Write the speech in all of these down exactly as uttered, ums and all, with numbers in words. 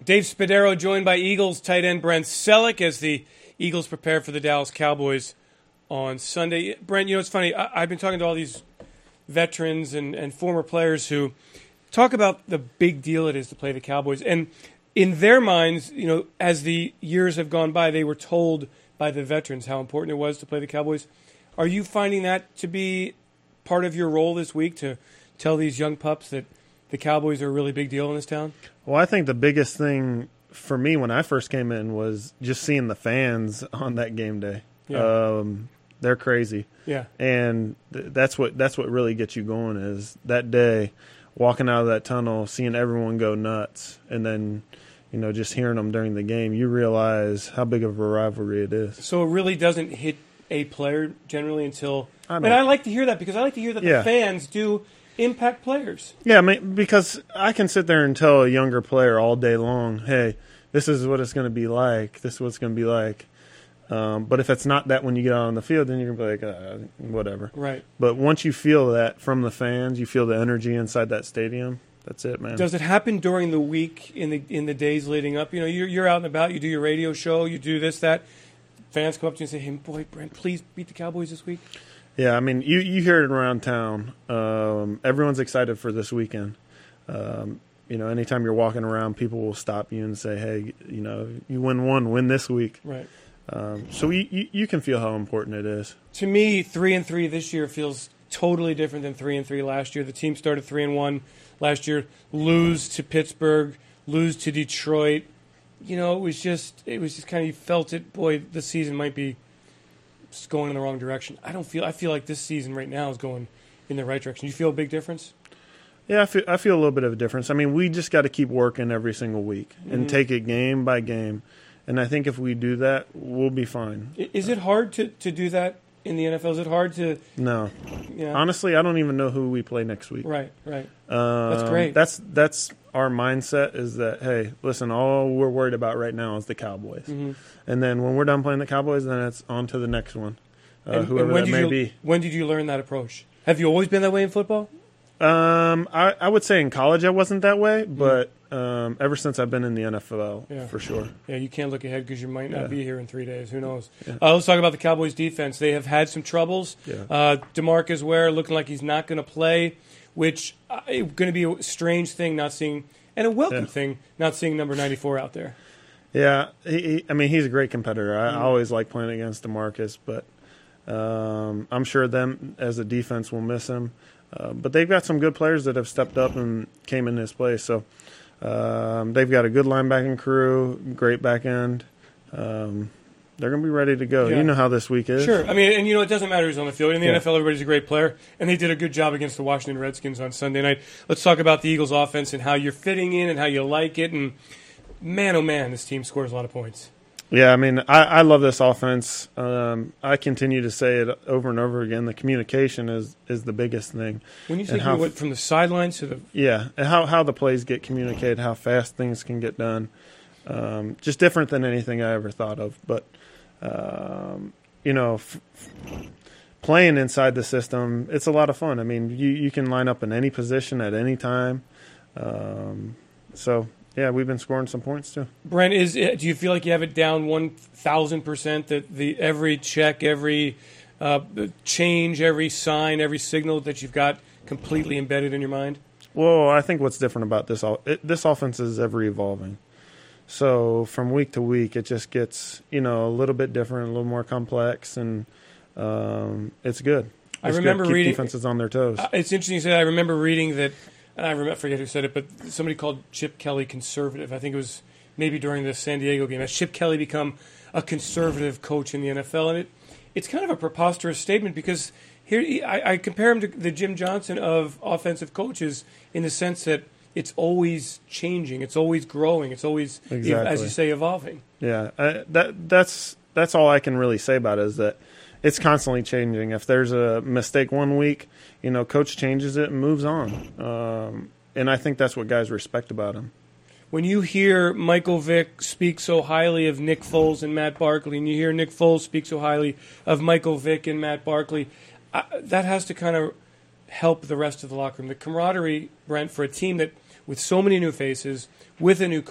Dave Spadaro joined by Eagles tight end Brent Selleck as the Eagles prepare for the Dallas Cowboys on Sunday. Brent, you know, it's funny. I, I've been talking to all these veterans and, and former players who talk about the big deal it is to play the Cowboys. And in their minds, you know, as the years have gone by, they were told by the veterans how important it was to play the Cowboys. Are you finding that to be part of your role this week, to tell these young pups that the Cowboys are a really big deal in this town? Well, I think the biggest thing for me when I first came in was just seeing the fans on that game day. Yeah. Um, they're crazy. Yeah. And th- that's what that's what really gets you going, is that day, walking out of that tunnel, seeing everyone go nuts, and then, you know, just hearing them during the game, you realize how big of a rivalry it is. So it really doesn't hit a player generally until – I and I like to hear that, because I like to hear that yeah. the fans do impact players. Yeah, I mean, because I can sit there and tell a younger player all day long, hey, this is what it's going to be like, this is what it's going to be like. Um, but if it's not that when you get out on the field, then you're going to be like, uh, whatever. Right. But once you feel that from the fans, you feel the energy inside that stadium, that's it, man. Does it happen during the week, in the in the days leading up? You know, you're, you're out and about, you do your radio show, you do this, that. Fans come up to you and say, hey, boy, Brent, please beat the Cowboys this week. Yeah, I mean, you, you hear it around town. Um, everyone's excited for this weekend. Um, you know, anytime you're walking around, people will stop you and say, hey, you know, you win one, win this week. Right. Um, so you, you, you can feel how important it is. To me, three and three this year feels totally different than three and three last year. The team started three and one last year, lose to Pittsburgh, lose to Detroit. You know, it was just it was just kind of, you felt it. Boy, this season might be going in the wrong direction. I don't feel. I feel like this season right now is going in the right direction. You feel a big difference? Yeah, I feel, I feel a little bit of a difference. I mean, we just got to keep working every single week and mm-hmm. take it game by game. And I think if we do that, we'll be fine. Is it hard to, to do that in the N F L? Is it hard to? No. Yeah. Honestly, I don't even know who we play next week. Right, right. Um, that's great. That's that's our mindset, is that, hey, listen, all we're worried about right now is the Cowboys. Mm-hmm. And then when we're done playing the Cowboys, then it's on to the next one, uh, and, whoever and that may you, be. When did you learn that approach? Have you always been that way in football? Um, I, I would say in college I wasn't that way, but um, ever since I've been in the N F L, yeah. for sure. Yeah, you can't look ahead because you might not yeah. be here in three days. Who knows? Yeah. Uh, let's talk about the Cowboys' defense. They have had some troubles. Yeah. Uh, DeMarcus Ware looking like he's not going to play, which uh, is going to be a strange thing not seeing, and a welcome yeah. thing not seeing number ninety-four out there. Yeah, he, he, I mean, he's a great competitor. I, mm-hmm. I always like playing against DeMarcus, but um, I'm sure them as a defense will miss him. Uh, but they've got some good players that have stepped up and came in his place. So um, they've got a good linebacking crew, great back end. Um, they're going to be ready to go. Yeah. You know how this week is. Sure. I mean, and you know, it doesn't matter who's on the field. In the yeah. N F L, everybody's a great player, and they did a good job against the Washington Redskins on Sunday night. Let's talk about the Eagles' offense and how you're fitting in and how you like it. And man, oh man, this team scores a lot of points. Yeah, I mean, I, I love this offense. Um, I continue to say it over and over again. The communication is, is the biggest thing. When you say you went from the sidelines to the yeah, and how how the plays get communicated, how fast things can get done, um, just different than anything I ever thought of. But um, you know, f- f- playing inside the system, it's a lot of fun. I mean, you you can line up in any position at any time. Um, so. Yeah, we've been scoring some points too. Brent, is do you feel like you have it down one thousand percent? That the every check, every uh, change, every sign, every signal that you've got completely embedded in your mind? Well, I think what's different about this it, this offense is ever evolving. So from week to week, it just gets you know a little bit different, a little more complex, and um, it's good. It's I remember good. Keep reading defenses on their toes. Uh, it's interesting you say that. I remember reading that. I remember, I forget who said it, but somebody called Chip Kelly conservative. I think it was maybe during the San Diego game. Has Chip Kelly become a conservative coach in the N F L? And it, it's kind of a preposterous statement because here I, I compare him to the Jim Johnson of offensive coaches in the sense that it's always changing, it's always growing, it's always, exactly. as you say, evolving. Yeah, I, that that's that's all I can really say about it is that it's constantly changing. If there's a mistake one week, you know, coach changes it and moves on. Um, and I think that's what guys respect about him. When you hear Michael Vick speak so highly of Nick Foles and Matt Barkley, and you hear Nick Foles speak so highly of Michael Vick and Matt Barkley, uh, that has to kind of help the rest of the locker room. The camaraderie, Brent, for a team that with so many new faces, with a new coach,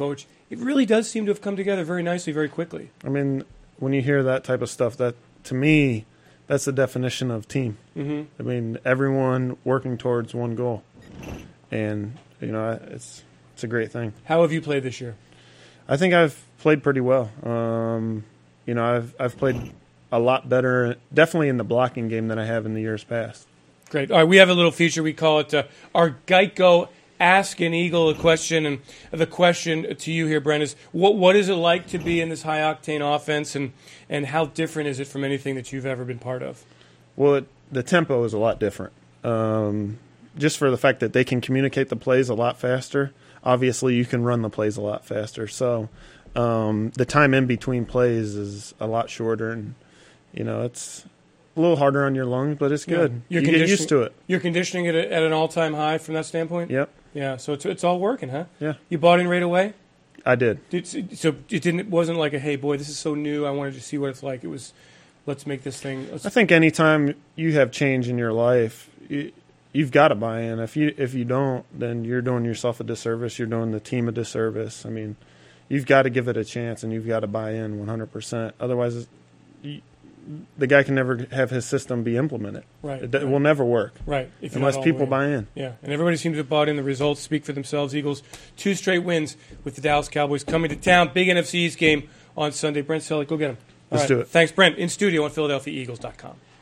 it really does seem to have come together very nicely, very quickly. I mean, when you hear that type of stuff, that to me, that's the definition of team. Mm-hmm. I mean, everyone working towards one goal, and you know, it's it's a great thing. How have you played this year? I think I've played pretty well. Um, you know, I've I've played a lot better, definitely in the blocking game than I have in the years past. Great. All right, we have a little feature. We call it uh, our Geico Ask an Eagle a question, and the question to you here, Brent, is what what is it like to be in this high octane offense, and and how different is it from anything that you've ever been part of? Well, it, the tempo is a lot different. Um, just for the fact that they can communicate the plays a lot faster. Obviously, you can run the plays a lot faster. So um, the time in between plays is a lot shorter, and you know it's a little harder on your lungs, but it's good. Yeah. You get used to it. You're conditioning it at an all-time high from that standpoint? Yep. Yeah, so it's it's all working, huh? Yeah. You bought in right away? I did. Did, so it didn't. It wasn't like a, hey, boy, this is so new. I wanted to see what it's like. It was, let's make this thing. Let's... I think anytime you have change in your life, you, you've got to buy in. If you if you don't, then you're doing yourself a disservice. You're doing the team a disservice. I mean, you've got to give it a chance, and you've got to buy in one hundred percent. Otherwise, you, the guy can never have his system be implemented. Right. It, right. it will never work. Right. If unless people buy in. Yeah, and everybody seems to have bought in. The results speak for themselves. Eagles, two straight wins with the Dallas Cowboys coming to town. Big N F C East game on Sunday. Brent Selleck, go get them. Let's right. do it. Thanks, Brent. In studio on Philadelphia Eagles dot com.